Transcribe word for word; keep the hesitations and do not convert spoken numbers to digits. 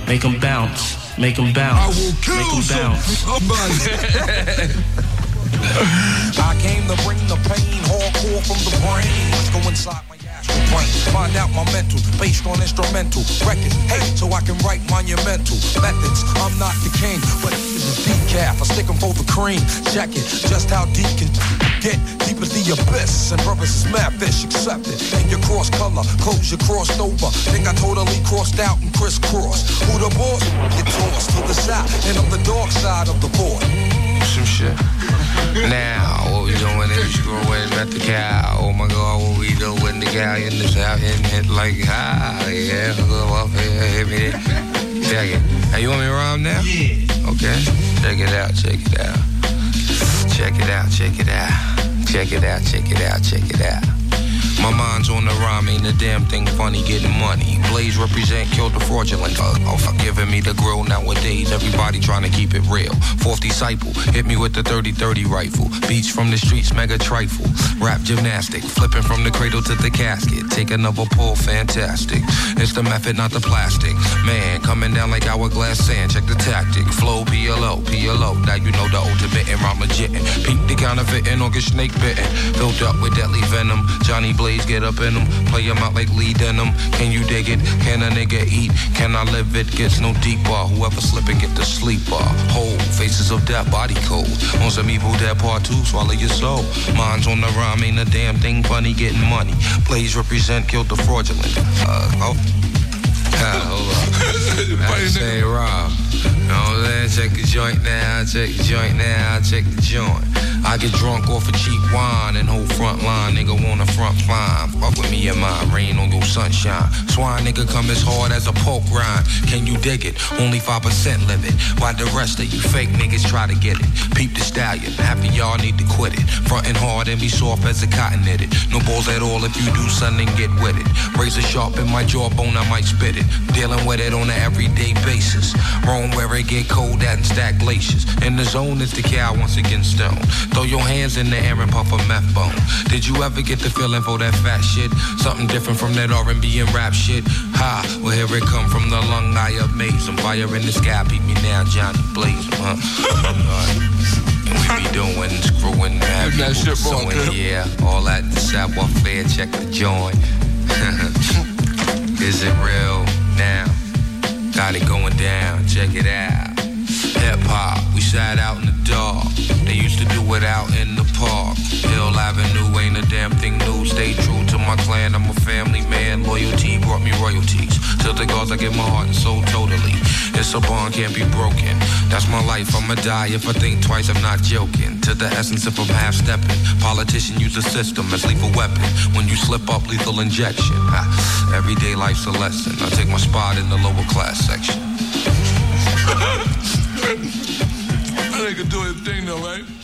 make them bounce, make them bounce, I will kill make them bounce. somebody. I came to bring the pain, hardcore from the brain. Let's go inside my astral brain, find out my mental, based on instrumental records. Hey, so I can write monumental methods. I'm not the king, but this is decaf. I stick 'em for the cream. Check it, just how deep can get deep as the abyss. And brothers is mad fish, accept it. And your cross color, clothes you crossed over. Think I totally crossed out and crisscrossed. Who the boss? Get tossed to the side, and I'm the dark side of the board. Some shit. Now, what we doing is screwing at the cow. Oh my God, what we doing? The cow in this out hitting it like, ah, yeah, go up here, hit me there. Check it. Hey, you want me to rhyme now? Yeah. Okay. Check it out, check it out. Check it out, check it out. Check it out, check it out, check it out. My mind's on the rhyme, ain't a damn thing funny getting money. Blaze represent, killed the fraudulent. Uh, oh, for giving me the grill nowadays. Everybody trying to keep it real. Fourth disciple, hit me with the thirty thirty rifle. Beats from the streets, mega trifle. Rap gymnastic, flipping from the cradle to the casket. Take another pull, fantastic. It's the method, not the plastic. Man, coming down like hourglass sand. Check the tactic. Flow, P L O, P L O. Now you know the ultimate and rhyme legittin'. Peep the counterfeitin' or get snake bitten. Filled up with deadly venom. Johnny Blaze, get up in them, play them out like Lee Denim. Can you dig it? Can a nigga eat? Can I live it? Gets no deeper. Whoever slip it, get the sleeper. Whole faces of death, body cold. On some evil dead part two, swallow your soul. Mine's on the rhyme, ain't a damn thing funny getting money. Blaze represent, killed the fraudulent. Uh, oh. Ah, hold up. I say Rob. You know what I'm saying? Check the joint now, check the joint now, check the joint. I get drunk off of cheap wine and whole front line, nigga want a front line. Fuck with me and mine, rain on your sunshine. Swine nigga come as hard as a poke rind. Can you dig it? Only five percent live it. While the rest of you fake niggas try to get it. Peep the stallion, half of y'all need to quit it. Frontin' hard and be soft as a cotton knitted. No balls at all if you do something, get with it. Razor sharp in my jawbone, I might spit it. Dealing with it on an everyday basis. Roam where it get cold at and stack glaciers. In the zone is the cow once again stone. Throw your hands in the air and puff a meth bone. Did you ever get the feeling for that fat shit? Something different from that R and B and rap shit? Ha, well here it come from the lung I have made. Some fire in the sky, beat me now, Johnny Blaze, huh? And we be doing, screwing, having that shit wrong, sewing, yeah. All at the savoir faire, check the joint. Is it real now? Got it going down, check it out. Hip hop, we sat out in the dark. They used to do it out in the park. Hill Avenue ain't a damn thing new. Stay true to my clan, I'm a family man. Loyalty brought me royalties. Till the gods I give my heart and soul totally. It's a bond, can't be broken. That's my life, I'ma die if I think twice, I'm not joking. To the essence if I'm half stepping. Politician use the system as lethal weapon. When you slip up, lethal injection. Ha. Everyday life's a lesson. I take my spot in the lower class section. I think I do his thing though, right?